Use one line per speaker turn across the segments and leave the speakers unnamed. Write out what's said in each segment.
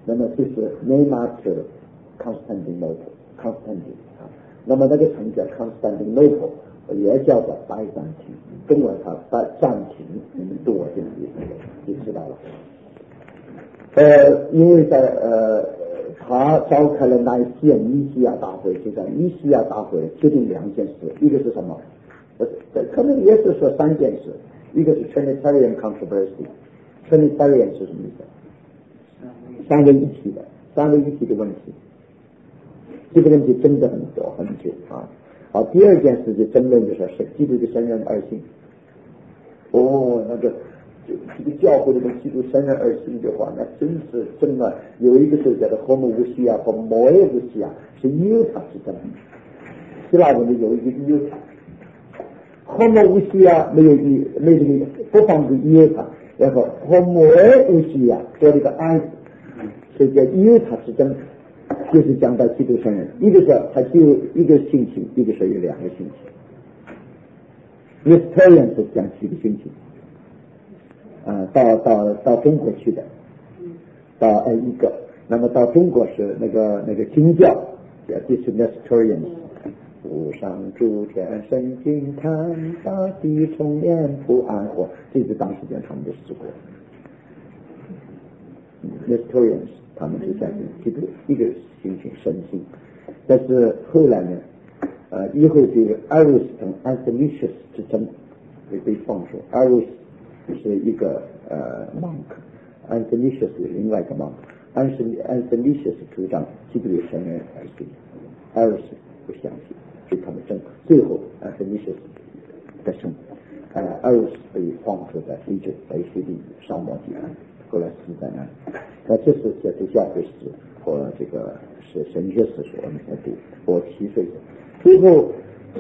那么这是 name after Constantinople 那么那个城叫 Constantinople 也叫做拜占庭，中文它暂停，你们读我这个意思就知道了。因为在他召开了乃西亚大会，就在尼西亚大会决定2件事，一个是什么？可能也是说3件事，一个是 Trinitarian controversy。Trinitarian 是什么意思？三位一体的问题。这个问题争得很久啊。好，第2件事就争论就是基督的神人二性。那个这个教会里面基督神人二性的话，那真是争了。有一个是叫做 homoousia 和 moousia， 是iota之争。希腊文里有一个 iota。homoousia 没这个不放的 iota， 然后 homoousia 多了一个 i， 所以叫 iota 之争。就是讲到基督神人，一个是他只有一个性情，一个是有2个性情。Nestorian 是讲几个性情，到中国去的，一个，那么到中国是那个经教，这是 Nestorian。无上诸天神经坛，大地重演不安活，这是当时间他们的诗歌。Nestorians 他们就讲基督一个性情神性，但是后来呢，以后这个 Arius 跟 Athanasius 之争会被放出。Arius 是一个monk，Athanasius 是另外一个 monk。Athanasius 主张基督有神人而性 ，Arius 不相信，所以他们争，最后 Athanasius 得胜，Arius 被放出在非洲 ACD 沙漠地方，后来死在那里。那这是教会史和这个是神学史我们在读，我7岁的。最后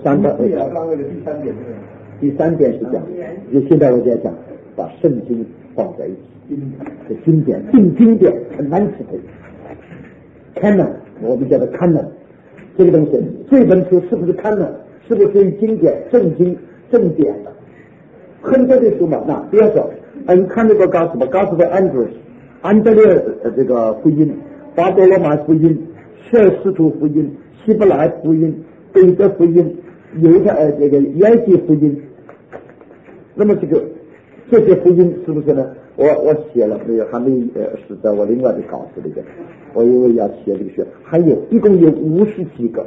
第三点是讲，就现在我在讲把圣经放在一起，是经典很难体会。canon 我们叫做 canon， 这个东西这本书是不是 canon， 是不是属于经典正典的？很多的书嘛，那比如说你看这个Gospel Andrews。安德烈这个福音，巴多罗马福音，圣使徒福音，希伯来福音，彼得福音，犹太这个约翰福音。那么这些福音是不是呢？我写了没有？还没是在我另外的稿子里边，我以为要写这个学，还有一共有50几个。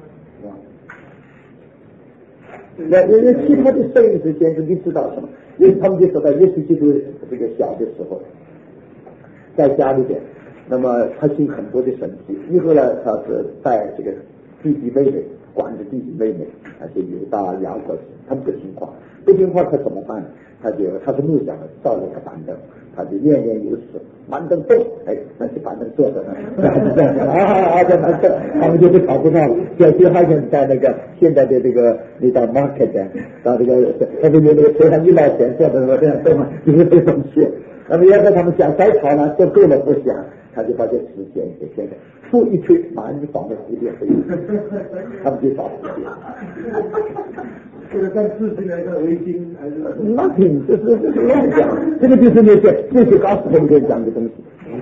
那其他的摄影师先生你知道什么？因为他们就说在耶稣基督这个小的时候。在家里边，那么他行很多的神迹。以后呢，他是带这个弟弟妹妹，管着弟弟妹妹，而且犹大、雅各，他们不听话，他怎么办呢？他是木匠，造了个板凳，他就念念有词，板凳动，那些板凳坐着呢，在那动，他们就是搞不到了。就好像在那个现在的这个你到 market 到这个，他就有那个车上1毛钱坐的什么这样动嘛，就是这种事。那么要是他们想再吵呢，都够了不想，他就把这时间给现在出一吹，马上就放在蝴蝶飞，他们就找蝴蝶。
这个跟自己那个围巾还是
那挺这是乱讲，这个就是那些告诉他们讲的东西。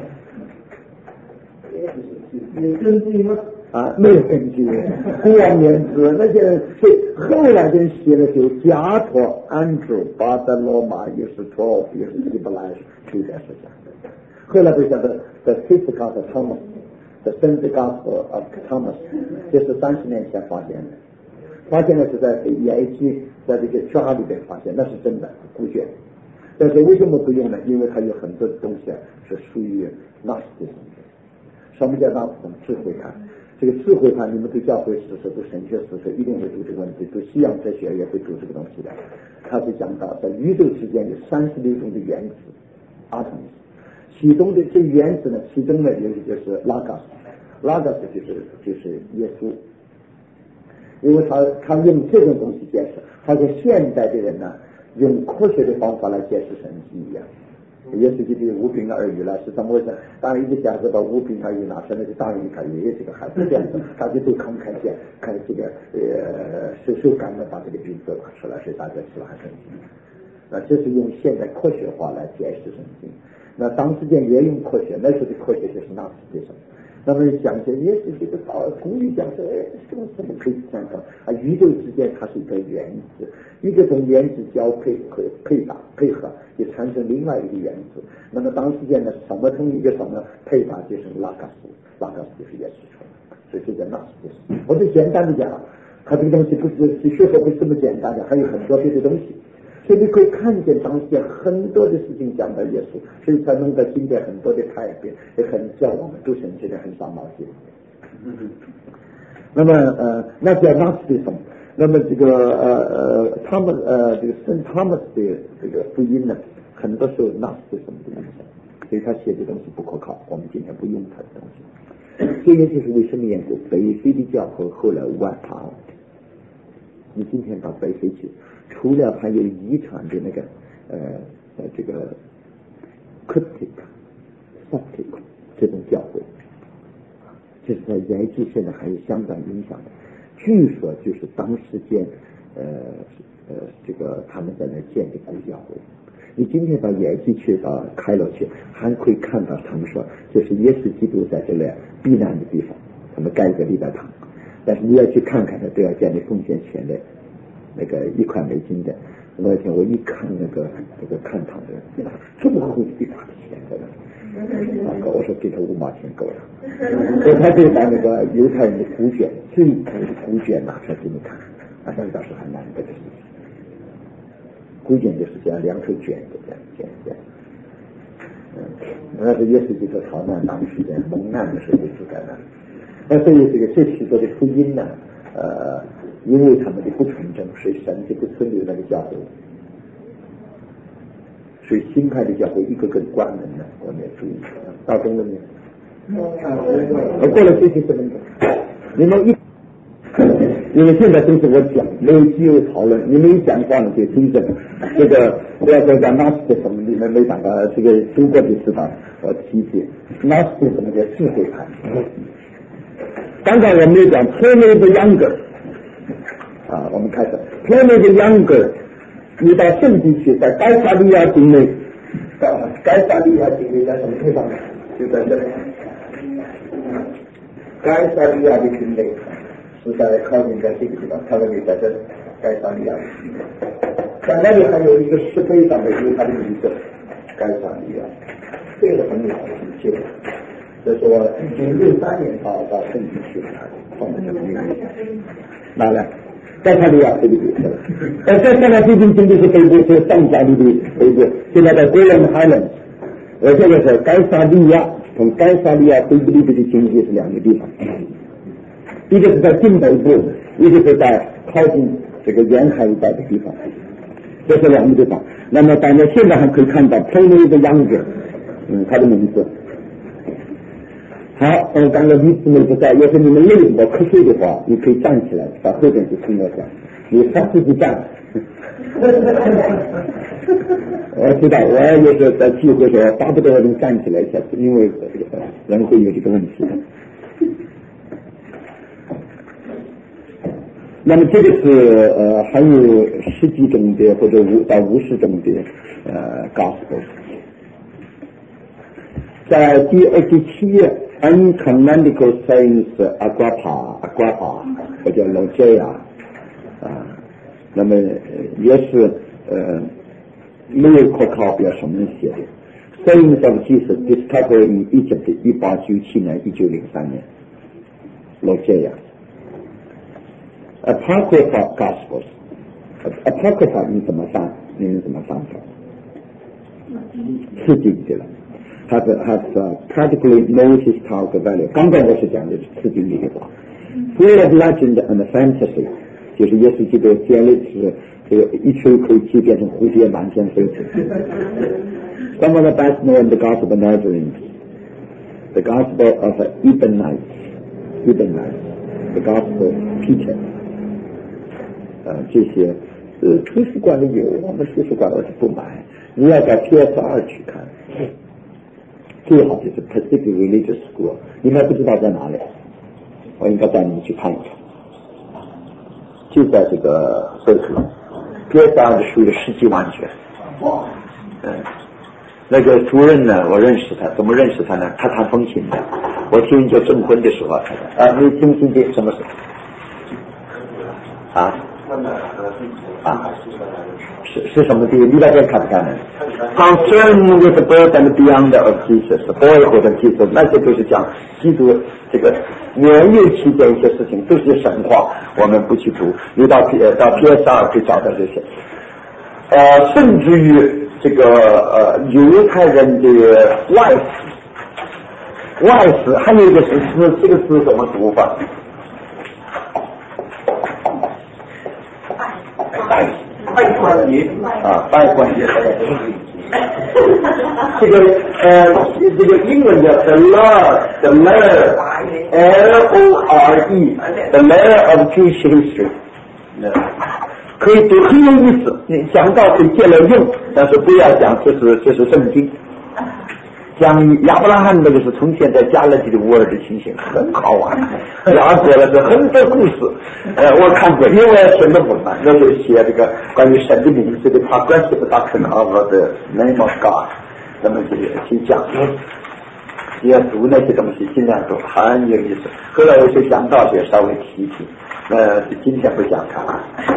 有根据吗？
没有根据，不忘年之那些后来的人写的就加托、安主、巴德罗马也是托，也是希伯来这点是讲的。后来就讲的 The Fifth Gospel of Thomas， The Seventh Gospel of Thomas， 这是30年前发现的是在EIG 在这个抓里边发现，那是真的古卷。但是为什么不用呢？因为它有很多东西是属于 Gnosticism。什么叫 Gnosticism？ 智慧派。这个智慧派，你们对教会史读神学史一定会读这个问题，读西洋哲学也会读这个东西的。他是讲到在宇宙之间有36种的原子 atoms， 其中的这原子呢，其中呢有一个就是拉嘎斯就是耶稣。因为他用这种东西解释，他跟现代的人呢用科学的方法来解释神迹一样。耶稣基督无病而愈了，是怎么回事？当然一个瞎子把无病而愈拿出来，就当然他也有这个孩子这样子，大家都看见这个手感的把这个病得出来，所以大家吃了还神经。这是用现代科学化来解释神经。那那当时间也用科学，那时候的科学就是纳斯底上。那么讲些也是这个古语讲说，这个怎么可以这样说啊？宇宙之间它是一个原子，一个从原子交配配合，也产生另外一个原子。那么当时间呢，什么从一个什么配搭就是拉嘎斯就是也是出来，所以这个纳斯底。我就简单的讲，它这个东西不是学科不是这么简单的，还有很多别的东西。所以你可以看见当时很多的事情讲到耶稣，所以才弄到今天很多的改变，也很叫我们读神学的很伤脑筋。那么那叫纳斯底什么？那么这个他们这个圣他们的这个福音呢，很多时候纳斯底什么的影响，所以他写的东西不可靠，我们今天不用他的东西。这也就是为什么缘故，北非的教会后来外逃。你今天到北非去，除了还有遗传的那个这个 Coptic 这种教会，就是在埃及现在还有相当影响的。据说就是当时间这个他们在那建的古教会。你今天到埃及去，到开罗去，还可以看到他们说就是耶稣基督在这里避难的地方，他们盖一个礼拜堂。但是你要去看看，他都要建立奉献钱的，那个1块美金的。那天我一看那个看堂的，这么厚一大的钱在那，我说给他5毛钱够了。所以他就把那个犹太人的古卷，最古的古卷拿出来给你看，那倒是很难得的事情。古卷就是这样2头卷的这样。那是耶稣基督逃难当时间蒙难的时候就在那。那对于这许多的福音呢，因为他们的不纯正，所以神就不存留那个教会，所以新派的教会一个个关门了，我们要注意。到中了没有？我过了这些怎么讲？你们因为现在都是我讲，没有机会讨论。你们一讲话呢，就听着这个不要再讲纳斯的什么，你们没讲到这个中国的知道我提起纳斯的什么叫智慧派。刚才我们也讲 Pliny the Younger 啊，我们开始 Pliny the Younger， 你到圣地去，在该萨利亚境内，该萨利亚境内在什么地方？就在这里。该萨利亚的境内是在靠近在这个地方，他们就在这里，该萨利亚的境内。在那里还有一个石碑上面有他的名字，该萨利亚，这个很了不起。这是我1963年到圣地去的，放在这个地方。哪来？在萨利亚这个地方。在萨利亚最近经济是北部，是上加利的北部，现在在 Golan Highlands。这个是该萨利亚跟该萨利亚北部的经济是2个地方，一个是在近北部，一个是在靠近这个沿海一带的地方，这是2个地方。那么大家现在还可以看到 Pliny the Younger， 他的名字。好，刚刚李姊妹不在，要是你们累我瞌睡的话，你可以站起来到后边去听我讲，你发自己站。我知道，我也是在聚会时巴不得能站起来一下，因为人会有这个问题。那么这个是还有10几种的或者5到50种的gospel。在第27页 Uncanonical Saints Agrippa 或者 Logia 那么也是没有可靠表什么写的。Saints of Jesus discovered in Egypt 1897年1903年 Logia Apocrypha Gospels Apocrypha 你们怎么翻法？刺激的了。has practically no historical value。刚才我是讲的是刺激力的话 ，full of legend and fantasy， 就是耶稣基督建立是这个一吹一口气变成蝴蝶满天飞。Some of the best known the Gospel of Nazarenes, the Gospel of Ebionites, the Gospel of Peter， 这些图书馆里有，我们图书馆我是不买，你要到 PS2 去看。最好就是 Pacific Religious School， 你们不知道在哪里，我应该带你们去看一看，就在这个贝克，PS2的书有10几万卷， 那个主任呢，我认识他，怎么认识他呢？他弹风琴的，我听人家证婚的时候你听不听见什么事？是什么地方？你大家看不看呢？ Concern with the birth and beyond of Jesus, boyhood of Jesus， 那些都是讲基督这个年幼期间一些事情，都是神话，我们不去读。你到 PS2 可以找到这些。甚至于这个犹太人的外死，还有一个是这个字怎么读法？拜关节拜关节。这个英文叫 the Lord the Lord of Jewish history， 可以读很有意思，你讲到可以借来用，但是不要讲这是圣经。讲亚伯拉罕那个是从前在加勒底的乌尔的情形，很好玩，了解了这很多故事。我看过，因为我写论文嘛，那时候写这个关于神的名字的 progressive doctrine of the name of God， 那么去讲，要读那些东西，尽量读，很有意思。后来我就讲到就稍微提一提，今天不讲它。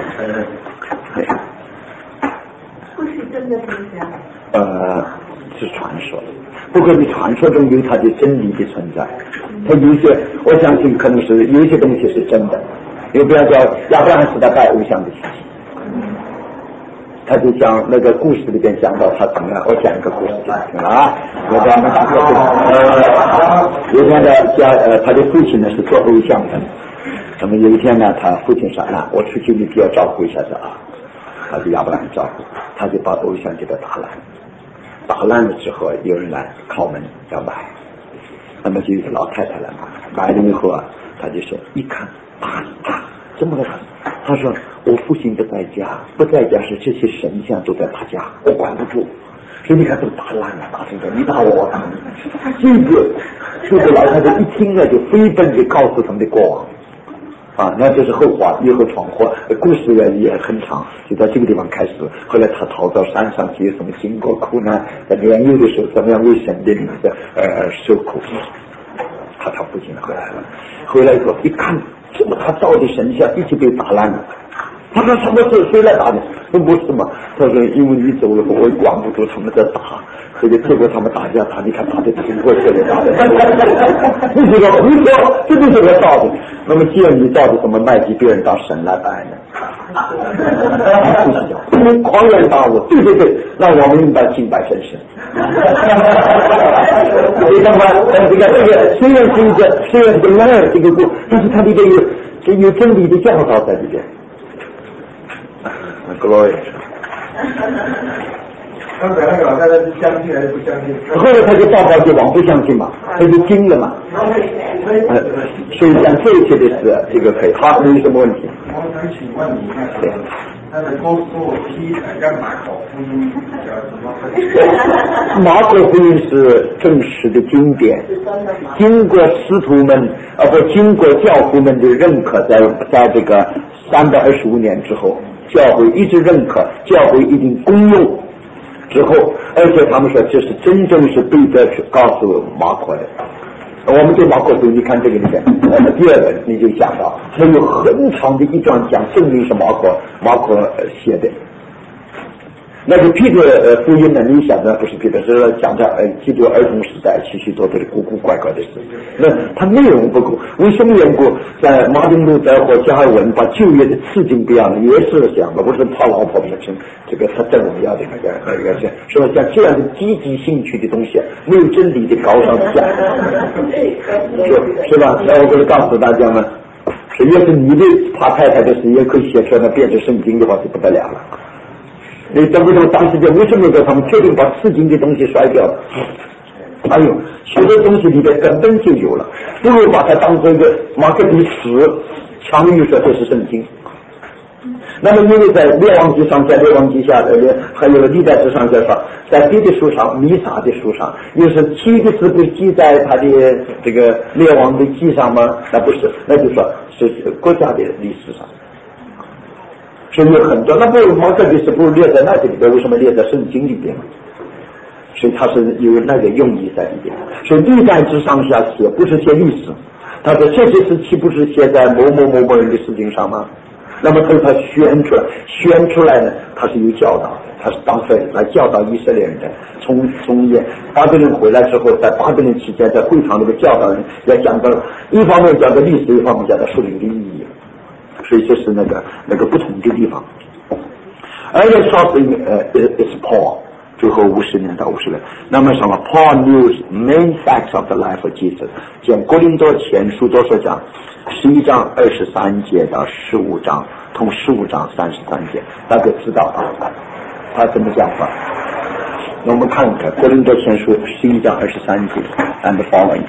不是真的东西
是传说，不过你传说中有它的真理的存在，它有些我相信可能是有些东西是真的，又不要叫亚伯拉罕时代拜偶像的事情，他就讲那个故事里边讲到他怎么样，我讲一个故事给你听了有的打过有一天的他的父亲呢是做偶像的，那么有一天呢他父亲说我出去你必要照顾一下子他就亚伯拉罕照顾，他就把偶像给他打烂了之后，有人来敲门要买，那么就有个老太太来买了以后他就说一看怎么了？他说我父亲不在家是这些神像都在打架，我管不住，所以你看都打烂了，打成这你打我打你。这个老太太一听呢就飞奔地告诉他们的国王。那就是后话，以后闯祸，故事也很长，就在这个地方开始。后来他逃到山上去，什么经过苦难，在年幼的时候怎么样为神的名字受苦。他父亲回来以后一看，这么他造的神像一起被打烂了。他说什么事？谁来打的？不是嘛？他说因为你走了，我也管不住他们在打，所以结果他们打架你看打的挺过去的打的。你说这就是我造的，那么既然你造的，怎么卖给别人当神来拜呢？因为狂人大我，对，让我们应当敬拜真神。所以他们这个虽然是一个赖这个故，但是它里边有真理的教导在里边。Glory。
刚才那个老太太是相信还是不相信？
后来他就报告就往不相信嘛，他就惊了嘛。所以讲这一切的事，这个可以。好，没什么问题。
我想请问你那个多说批跟马可福音
马可福音是正式的经典，经过师徒们经过教父们的认可，在这个325年之后，教会一直认可，教会一定公用之后，而且他们说这是真正是对着告诉马可的。我们对马可福音，你看这个里面第二本你就讲到，它有很长的一段讲证明是马可写的。那个彼得福音呢，你想的不是彼得，是讲的基督儿童时代许许多多的古怪的事。那它内容不够，为什么缘故？在马丁路德或加尔文把旧约的次经不一样，也是讲的，不是怕老婆变成这个他真荣耀的那个是吧？像这样的积极兴趣的东西，没有真理的高尚讲，是吧？那我就是告诉大家们，要是你的怕太太的事也可以写出来，变成圣经的话就不得了了。你懂不懂？当时就为什么他们确定把刺激的东西甩掉了？还有许多东西里边根本就有了，不如把它当做一个马克笔死，强于说这是圣经。那么因为在列王记上，在列王记下还有历代志上说，在别的书上，弥撒的书上，又是7个字不记在他的这个列王的记上吗？那不是，那就说是国家的历史上。所以有很多，那不马克笔是不是列在那里边？为什么列在圣经里边？ 所以它是有那个用意在里边。所以历代之上下写不是写历史，他的这些时期不是写在某某某某人的事情上吗？那么他宣出来呢，他是有教导，他是当时来教导以色列人的。从巴比伦回来之后，在巴比伦期间，在会场里面教导人，要讲到一方面讲到历史，一方面讲到属灵的意义。所以这是那个不同的地方。而且说是is Paul。最后50年到50年，那么什么 Paul knew main facts of the life of Jesus， 讲哥林多前书多少讲？11章23节到15章，同15章33节，大家知道他怎么讲话？那我们看看哥林多前书11章23节 and following。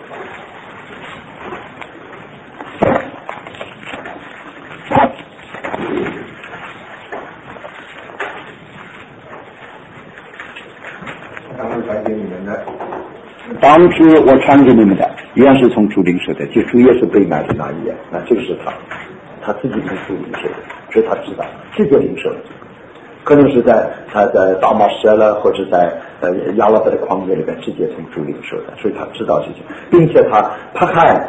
当初我传给你们的原是从主领受的，就主耶稣被卖的那一页，那就是他自己是主领受的，所以他知道直接领受的，可能是他在大马士了，或者在亚拉伯的旷野里边直接从主领受的，所以他知道这些，并且他害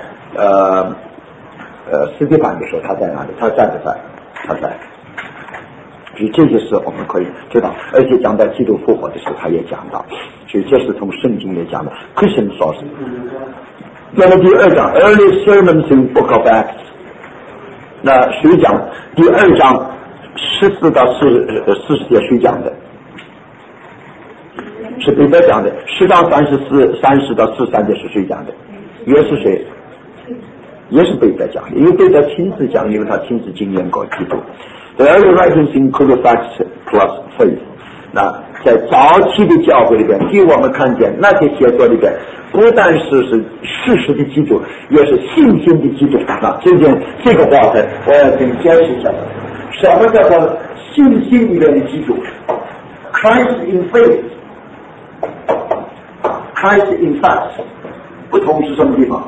斯蒂凡的时候他在哪里？他在不在？他在。所以这些事我们可以知道，而且讲到基督复活的时候他也讲到，所以这是从圣经也讲的 Christian source。 那么第2章 Early Sermons in Book of Acts， 那谁讲？第2章14到40节谁讲的？是彼得讲的。10章30到43节是谁讲的？也是谁？也是彼得讲的，因为彼得亲自讲，因为他亲自经验过基督。The early writings include facts plus faith。 那在早期的教会里边，给我们看见那些写作里边，不但是事实的基础，也是信心的基础。那这个话呢，我要跟解释一下，什么叫做信心里面的基础 ？Christ in faith， Christ in facts， 不同是什么地方？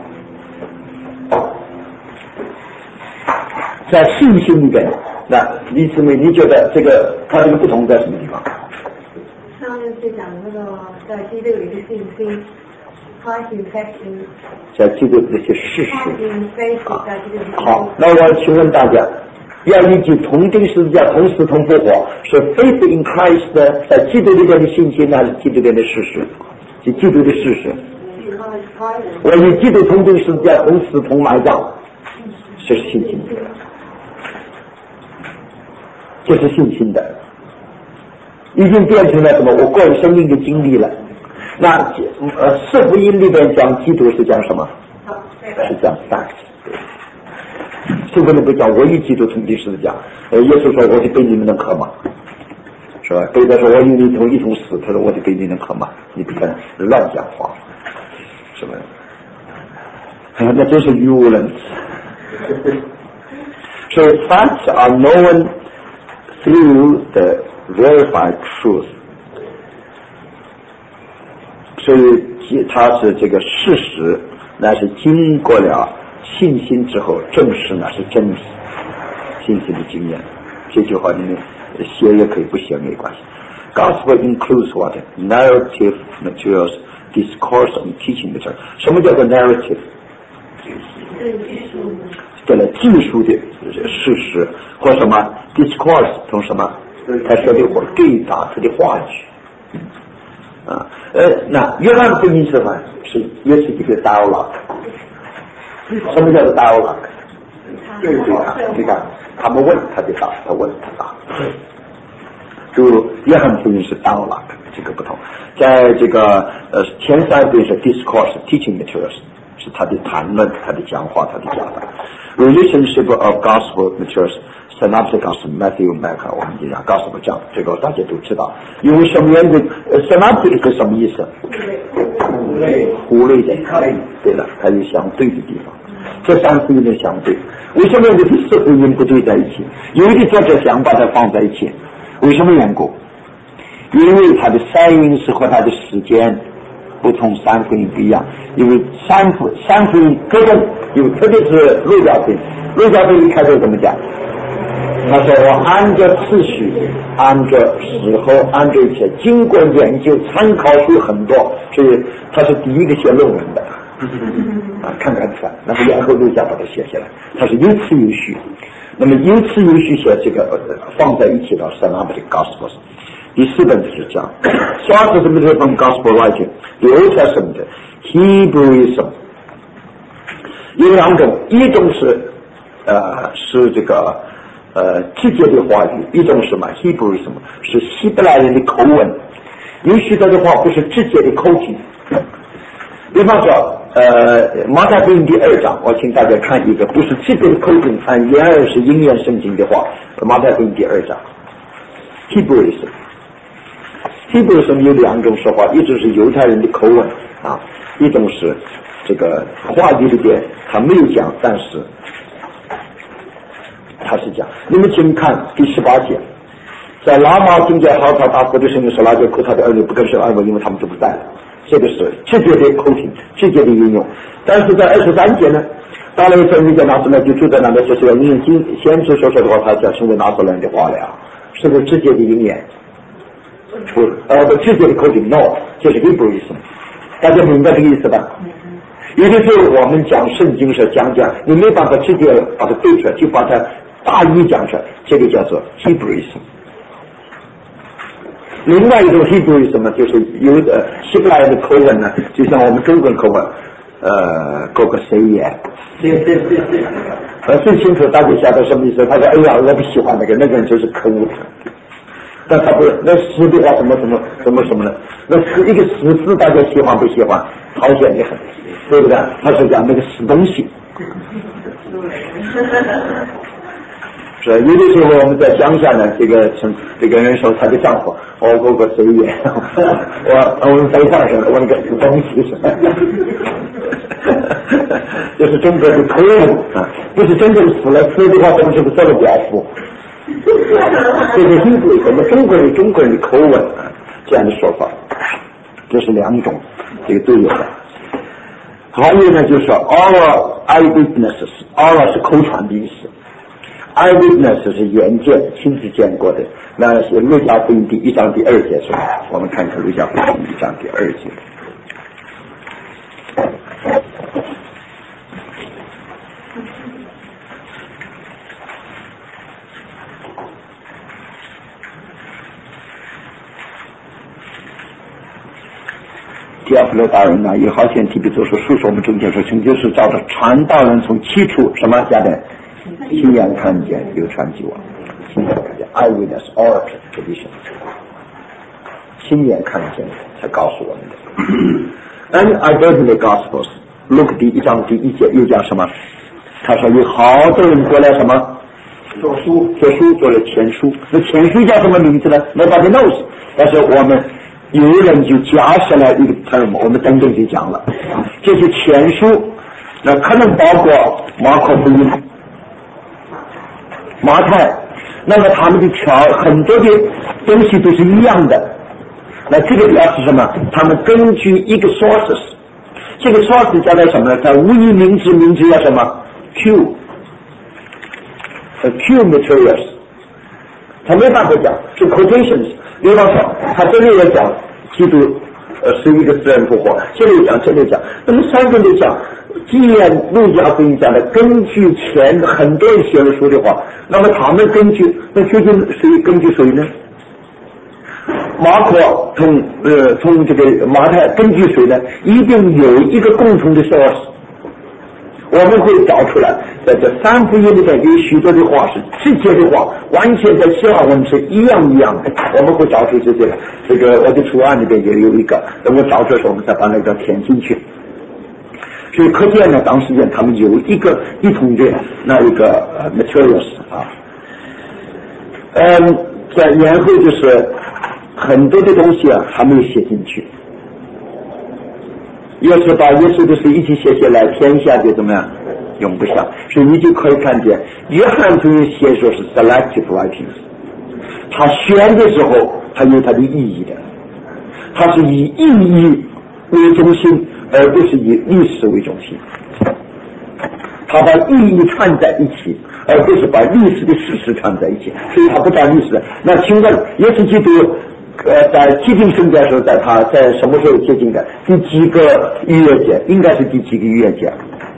在信心里边。那李姊妹，你觉得它这个不同在什么地方？
上面是讲那个在基督里的信心，
在基督这些事实。
好，
那我请问大家，要依据同定十字架、同死同复活，是 faith in Christ 的在基督里边的信心，还是基督里边的事实？是基督的事实。我与基督同定十字架、同死同埋葬，这是信心的。这是信心的，已经变成了什么？我个人生命的经历了。那四福音里边讲基督是讲什么？是讲 facts。四福音不讲我与基督同定十字架。耶稣说我就背你们的课嘛，是吧？彼得说我与你一同死，他说我就背你的课嘛，你不敢乱讲话，是吧？那真是语无伦次。So facts are known through the verified truth， 所以它是这个事实，那是经过了信心之后证实那是真理，信心的经验。这句话你们写也可以，不写没关系。Gospel includes what? Narrative materials, discourse and teaching materials。 什么叫做 narrative？ 对了，技术的事实或什么 discourse 从什么他说的话对答他的话语那约翰福音是什么？也是一个 dialogue。 什么叫做 dialogue？ 对答，你看他们问他就答，他问他答。就约翰福音是 dialogue， 这个不同。在这个前三福音是 discourse teaching materials， 是他的谈论，他的讲话，他的教导。Relationship of gospel materials， synoptic gospel Matthew、Mark， 我们就讲 gospel 讲，这个大家都知道。因为什么原因 ？synoptic 是什么意思？互类的，对了，它有相对的地方。这三福音的相对，为什么这四福音不对在一起？有的作者想把它放在一起，为什么缘故？因为它的塞音是和它的时间不同，三福音不一样。因为三福音各种有，特别是路加福音，路加福音开头怎么讲？ 他说我按照次序，按照时候，按照一切，经过研究，参考书很多，所以他是第一个写论文的看看出来，那么然后陆家把它写下来，他是有次有序。那么有次有序写这个放在一起的 Synoptic Gospels。第4本就是讲 Sources from Gospel Writing， The Old Testament Hebrewism 有2种，一种是这个直接的话语，一种是什么 Hebrewism 是希伯来人的口吻，有许多的话不是直接的口径。比方说马太福音第2章，我请大家看一个不是直接的口径，按原来是应验圣经的话，马太福音第2章 Hebrewism 有2种说话，一种是犹太人的口吻一种是这个话语里边他没有讲，但是他是讲。你们请看第18节，在拉玛听见嚎啕大哭的声音，说拉结哭他的儿女不肯生儿女，因为他们就不在了。这个是直接的口径，直接的应用。但是在23节呢，到了一次遇见拿撒勒就住在那里，就是要应验先知所说的话，他讲成为拿撒勒人的话了呀，是不是直接的应验？不直接的口径 ，no， 这是Hebrewism，大家明白这个意思吧？有的时候我们讲圣经是讲，你没办法直接把它对出来，就把它大意讲出来，这个叫做 Hebrewism。另外一种 Hebrewism 就是有的希伯来人的口吻呢，就像我们中国口吻，各个谁也，最清楚大家晓得什么意思？他说：“哎呀，我不喜欢那个人就是可恶的。”但他不是那诗的话什么呢？那是一个诗词，大家喜欢不喜欢？讨厌的很，对不对？他是讲那个死东西。是有的时候我们在乡下呢，这个人说他的丈夫，我个谁也，我们在上说我那个死东西是，这是中国的口吻不是真正死了，死的话怎么是不是做了表夫？这是印度我们中国人的口吻这样的说法，这是2种，这个都有的。还有呢，就是说 oral eyewitnesses， oral 是口传的意思。eyewitness 是眼见亲自见过的，那是路加福音第1章第2节说，我们看看路加福音1章第2节。提阿弗勒大人呢，也好像提比作说述说我们中间说，成就是照着传道人从起初什么下的亲眼看见流传给我，亲眼看见 eyewitness oral tradition， 亲眼看见才告诉我们的。And I read the Gospels， Luke 第1章第1节又讲什么？他说有好多人过来什么做书做了前书，那前书叫什么名字呢？ Nobody knows， 但是我们有人就加上了一个 term， 我们等等就讲了，这些前书那可能包括马可福音、马太，那么他们的很多的东西都是一样的。那这个表示什么？他们根据一个 sources， 这个 sources 叫做什么呢？它无以名之叫什么 Q materials， 他没办法讲，是 quotations。比方说他这里也讲基督是一个死人复活，这里讲，那么3个都讲。既然路加福音讲的根据前很多人写了书的话，那么他们究竟谁根据谁呢？马可从这个马太根据谁呢？一定有一个共同的 source， 我们会找出来。在这3福音里面有许多的话是直接的话，完全在希腊文是一样的，我们会找出这些。这个我的图案里边也有一个，等我找出来我们再把那个填进去。所以可见呢，当时间他们有一同的那一个materials 然后就是很多的东西还没有写进去。要是把耶稣的事一起写下来，天下就怎么样用不下。所以你就可以看见，约翰福音写说是 selective writings， 他选的时候他有他的意义的，他是以意义为中心，而不是以历史为中心。他把意义串在一起， 而不是把历史的事实串在一起，所以他不讲历史。那请问耶稣基督在接近圣殿的时候，在什么时候接近的？第几个逾越节？应该是第几个逾越节？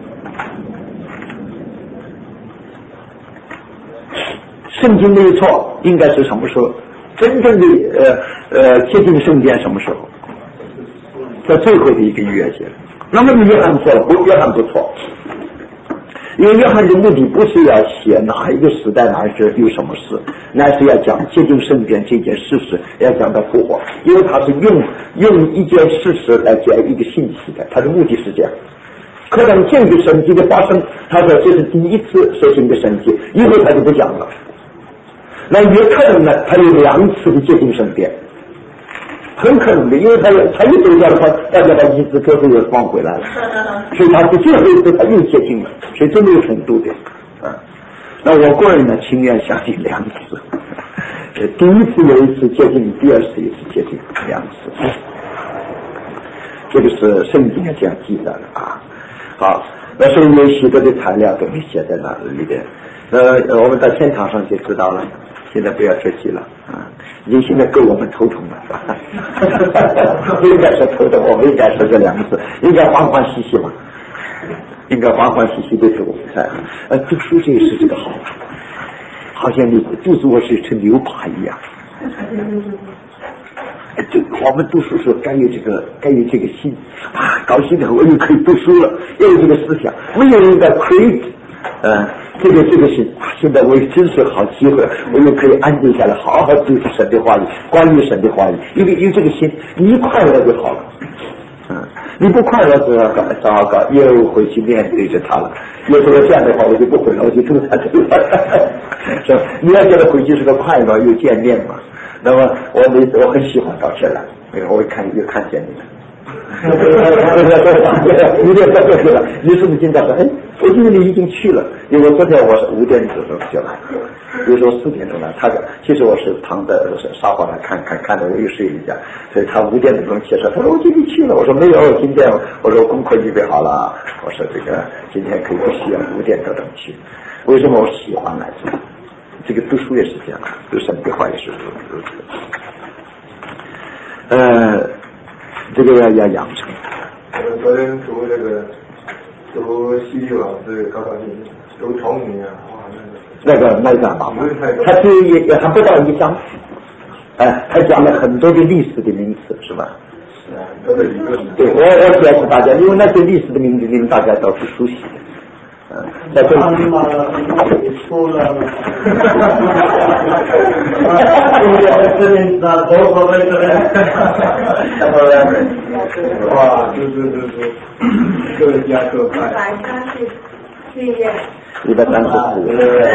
圣经没有错，应该是什么时候？真正的接近圣殿什么时候？在最后的一个逾越节。那么约翰错了，约翰不错，因为约翰的目的不是要写哪一个时代哪一时有什么事，那是要讲接近圣殿这件事实，要讲到复活，因为他是用一件事实来讲一个信息的，他的目的是这样。可能这个神迹的发生，他说这是第一次实行的神迹，以后他就不讲了。那也可能呢，他有2次的接近圣殿，很可能的，因为他一走掉的话，大家把椅子各自又放回来了，所以他是最后一次他又接近了，所以这没有程度的啊。那我个人呢，情愿相信2次，第一次有一次接近，第二次一次接近2次，这个是圣经这样记载的啊。好，那所以有许多的材料都没写在那里边，我们到天堂上就知道了。现在不要着急了啊！你现在够我们头疼了，是吧？不应该说头疼，我们应该说这2个字，应该欢欢喜喜嘛，应该欢欢喜喜的读才。读书这也是这个好，好像你读书我是成牛爬一样。我们读书时候该有这个心啊，高兴的我又可以读书了，又有这个思想，没有人在亏。这个是现在我真是好机会，我又可以安静下来，好好读神的话语，关于神的话语，因为有这个心，你一快乐就好了。你不快乐就要糟糕，又回去面对着他了。有时候这样的话，我就不回了，我就住在这里了。是吧？你要觉得回去是个快乐，又见面嘛。那么我很喜欢到这来，我又看见你了。你别再过去了，你是不是经常说？我今天你已经去了，因为昨天我是5点钟就来，有时候4点钟来。其实我是躺在沙发上看着我又睡一觉，所以他5点钟起来，他说我今天去了，我说没有，今天我说功课预备好了，我说这个今天可以不需要5点多钟去。为什么我喜欢来这？这个读书也是这样，读神的话也是如此。这个要养成。
我昨天读这个读西域老师高考题，读崇明啊，哇，
那个吧，他也还不到1章，他讲了很多的历史的名词，是吧？
是啊，很多的理论。
对，我解释大家，因为那些历史的名字，你们大家都是熟悉的。在这里。
出了。哇，各家各派。
134。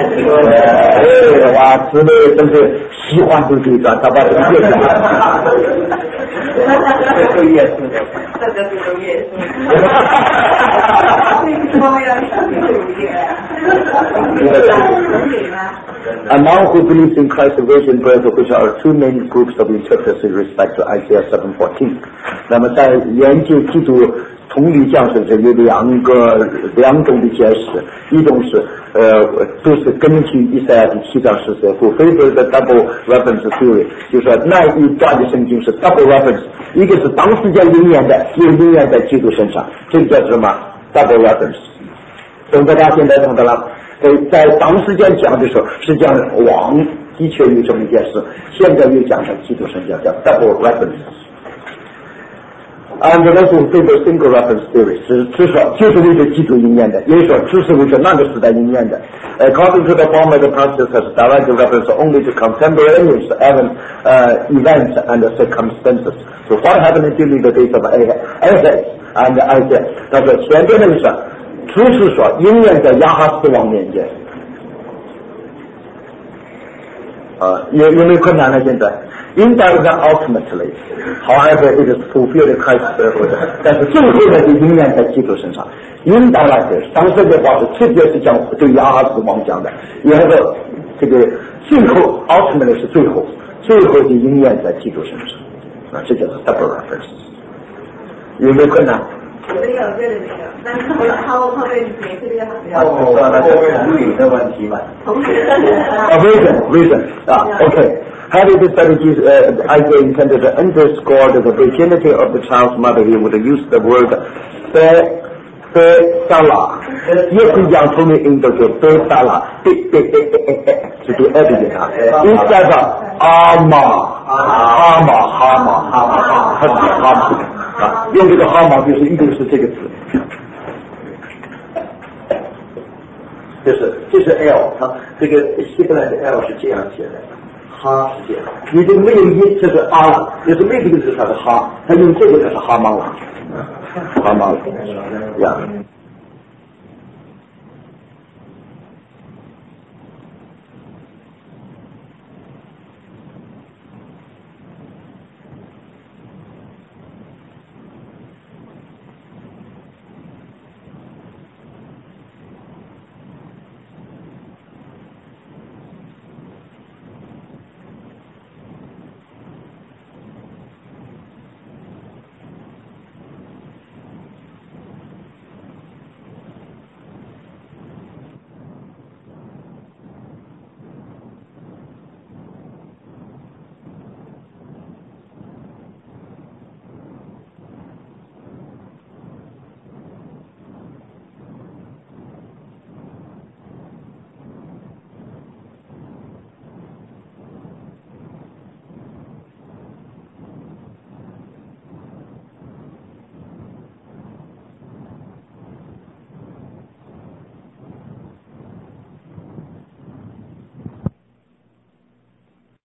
哇，姊妹真是喜欢读这一段，他把这个写下来。这个也是。Among who believes in Christ's virgin birth, which are 2 main groups of interpreters in respect to Isaiah 7:14. 那么在研究基督同理降生时有2种的解释，一种是都是根据以赛亚第7章14节，非是的 double reference theory， 就是说那一段的圣经是 double reference， 一个是当时间应验的，又应验在基督身上，这个叫什么 double reference。懂得了，现在懂得了。在当时间讲的时候，是讲王的确有这么一件事，现在又讲到基督身上，叫 double reference。And also favor single reference theory， 只说就是为了基督应验的，也就是说只是为了那个时代应验的。According to the former, the passage has direct reference only to contemporaneous events and circumstances. So what happened during the days of Ahaz and Isaiah？ 他说前边那个是只是说应验在亚哈斯王年间。有没有困难呢？现在 indirectly ultimately， however it is fulfilled Christ's birth， 但是最后的就应验在基督身上。indirectly， 当时的话是直接是讲对亚哈斯王讲的，然后这个最后 ultimately 是最后就应验在基督身上。这就是 double reference。有没有困难？
有的有这个那个，但是后面也是这个
那是女的问题嘛。
reason okay. Having decided Isaiah intended to underscore the virginity of the child's mother, he would use the word Sala. Yes, the young told me in the Sala to do editing. Instead of Hama. 用这个哈嘛就是一定是这个字，这是 L， 它这个希伯来的 L 是这样写的，哈是这样，你这个没有音，这是啊了，就是没这个字它是哈，它用这个它是哈嘛了，哈嘛了呀。